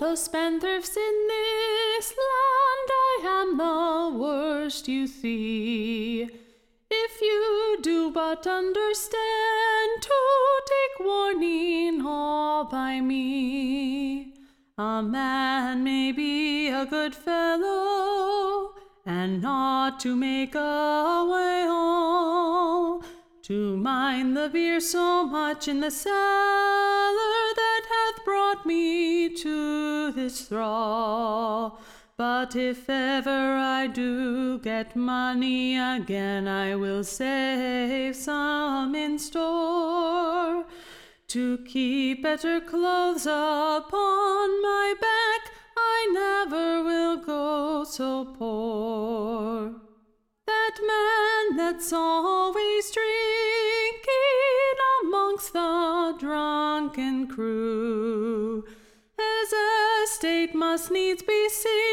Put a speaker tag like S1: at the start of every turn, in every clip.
S1: the spendthrifts in this land, I am the worst, you see. If you do but understand to take warning all by me, a man may be a good fellow, and not to make a way all, to mind the beer so much in the cellar that hath brought me to this thrall. But if ever I do get money again, I will save some in store, to keep better clothes upon my back. I never will go so poor. That man that's always drinking amongst the drunken crew, his estate must needs be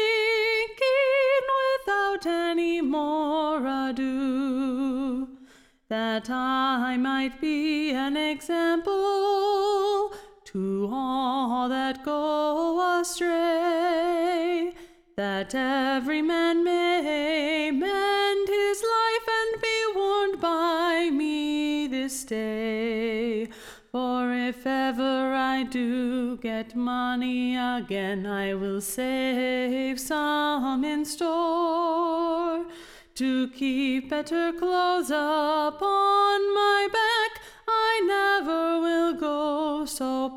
S1: sinking without any more ado, that I might be an example to all that go astray, that every man may mend his life and be warned by me this day. For if ever I do get money again, I will save some in store, to keep better clothes upon my back. I never will go so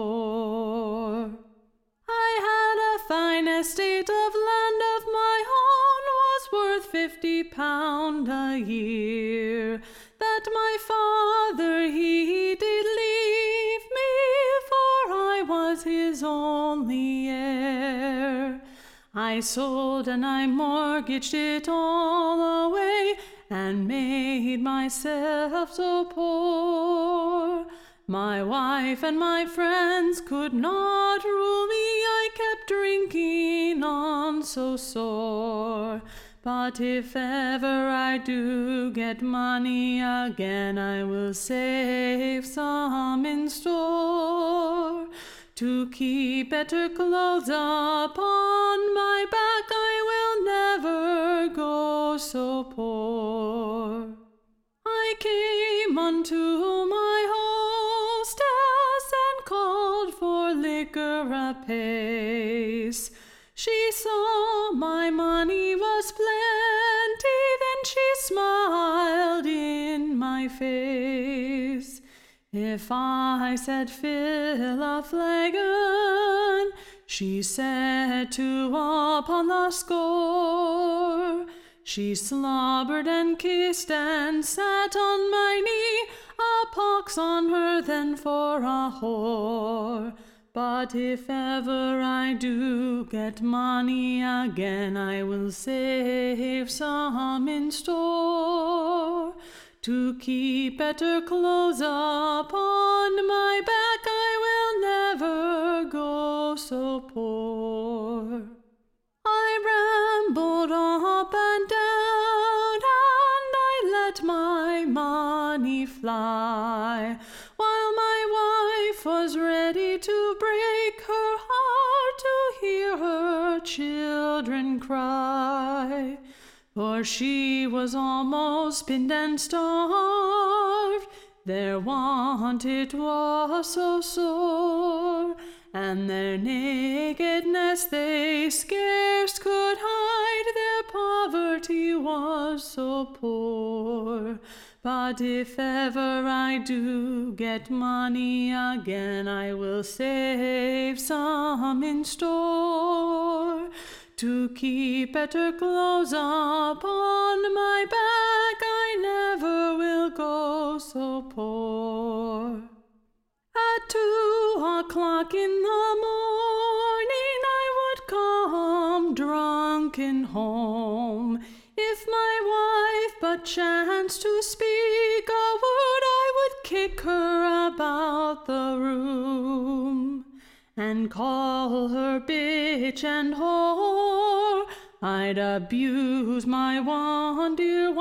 S1: poor. I had a fine estate of land of my own, was worth £50 a year, that my father he did leave me, for I was his only heir. I sold and I mortgaged it all away, and made myself so poor. My wife and my friends could not rule me, I kept drinking on so sore. But if ever I do get money again, I will save some in store, to keep better clothes upon my back. I will never go so poor. I came unto my hostess and called for liquor apace. She saw my money was plenty, then she smiled in my face. If I said fill a flagon, she said two upon the score. She slobbered and kissed and sat on my knee, a pox on her then for a whore. But if ever I do get money again, I will save some in store, to keep better clothes upon my back. I will never go so poor. I rambled up and down, and I let my money fly, while my wife was ready to break her heart to hear her children cry. For she was almost pinned and starved, their want it was so sore, and their nakedness they scarce could hide, their poverty was so poor. But if ever I do get money again, I will save some in store, to keep better clothes upon my back. I never will go so poor. At 2 o'clock in the morning I would come drunken home. If my wife but chanced to speak a word, I would kick her about the room, and call her bitch and whore. I'd abuse my one dear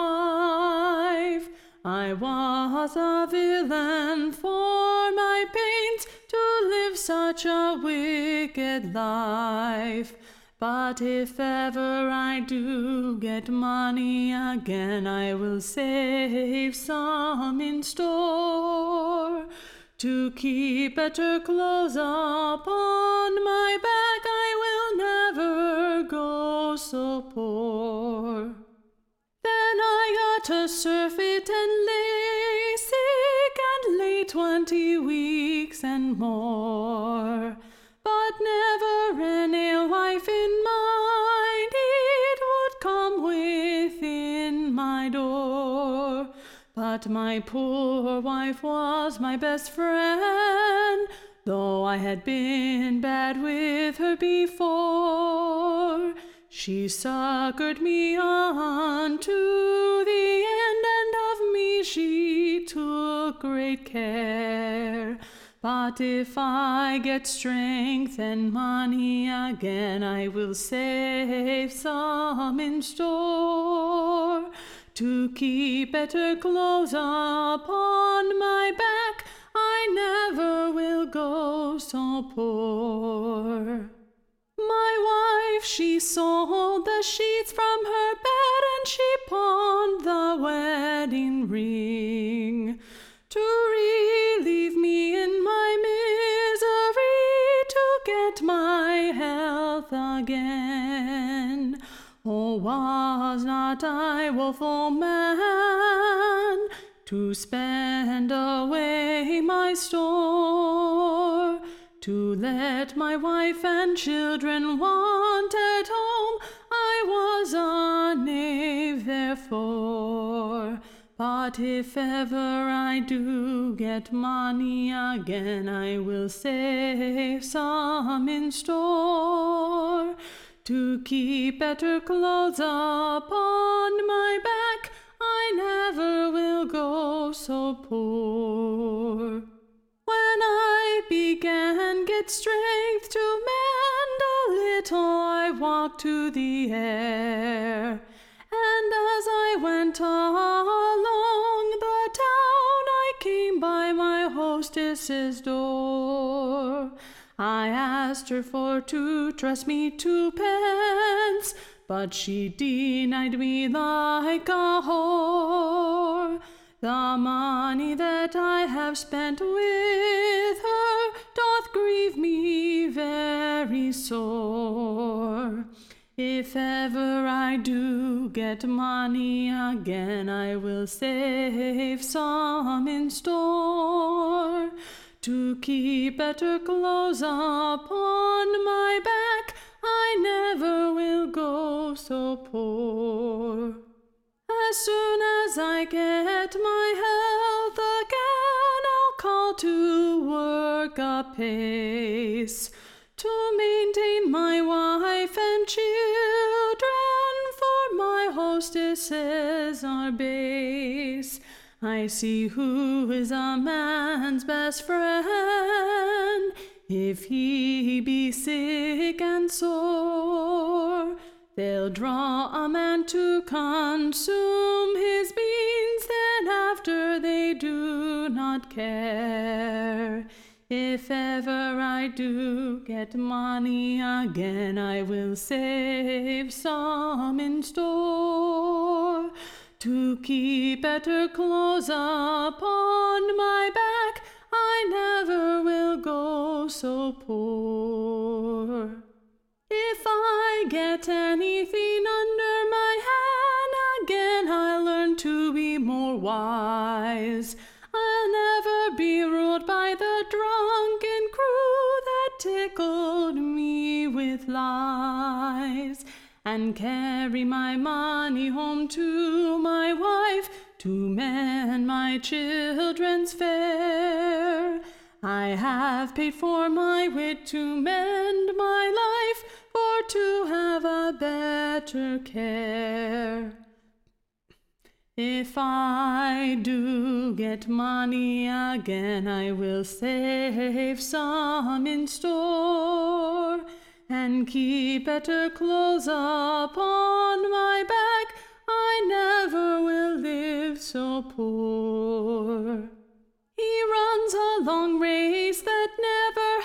S1: wife. I was a villain, for my pains to live such a wicked life. But if ever I do get money again, I will save some in store to keep better clothes upon my back. I will never go so poor. Then I got to surfeit and lay sick and lay 20 weeks and more. But never any wife in mind it would come within my door. But my poor wife was my best friend, though I had been bad with her before. She succored me unto the end, and of me she took great care. But if I get strength and money again, I will save some in store to keep better clothes upon my back. I never will go so poor. My wife, she sold the sheets from her bed, and she pawned the wedding ring to relieve me in my misery, to get my health again. Oh, was not I woeful man to spend away my store, to let my wife and children want at home? I was a knave therefore. But if ever I do get money again, I will save some in store to keep better clothes upon my back. I never will go so poor. When I began get strength to mend a little, I walked to the air, and as I went along the town, I came by my hostess's door. I asked her for to trust me 2 pence, but she denied me like a whore. The money that I have spent with her doth grieve me very sore. If ever I do get money again, I will save some in store to keep better clothes upon my back. I never will go so poor. As soon as I get my health again, I'll call to work apace to maintain my wife and children, for my hostesses are base. I see who is a man's best friend if he be sick and sore. They'll draw a man to consume his beans, then after they do not care. If ever I do get money again, I will save some in store to keep better clothes upon my back. I never will go so poor. If I get anything under my hand again, I'll learn to be more wise. I'll never be ruled by the drunken crew that tickled me with lies, and carry my money home to my wife to mend my children's fare. I have paid for my wit to mend my life, for to have a better care. If I do get money again, I will save some in store and keep better clothes upon my back. I never will live so poor. He runs a long race that never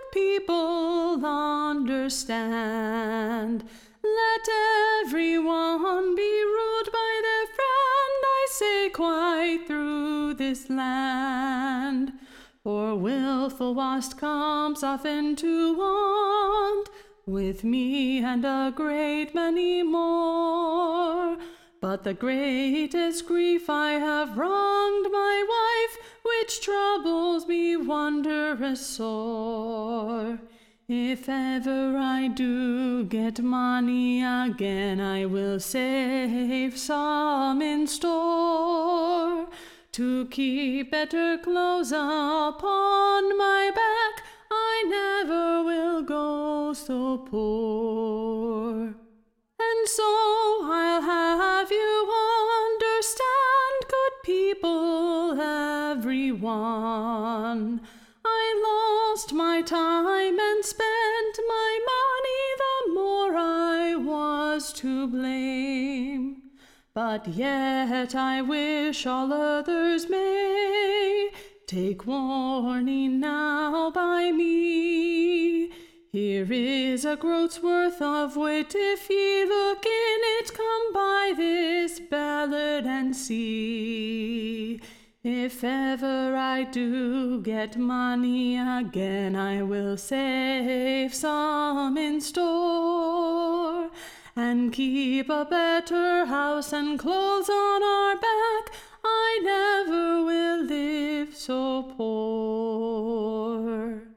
S1: people understand. Let everyone be ruled by their friend, I say, quite through this land. For wilful wast comes often to want, with me and a great many more. But the greatest grief I have wronged my wife, which troubles me wondrous sore. If ever I do get money again, I will save some in store, to keep better clothes upon my back. I never will go so poor. And so I'll have you understand, good people, everyone, I lost my time and spent my money, the more I was to blame. But yet I wish all others may take warning now by me. Here is a groat's worth of wit, if ye look in it, come by this ballad and see. If ever I do get money again, I will save some in store, and keep a better house and clothes on our back. I never will live so poor.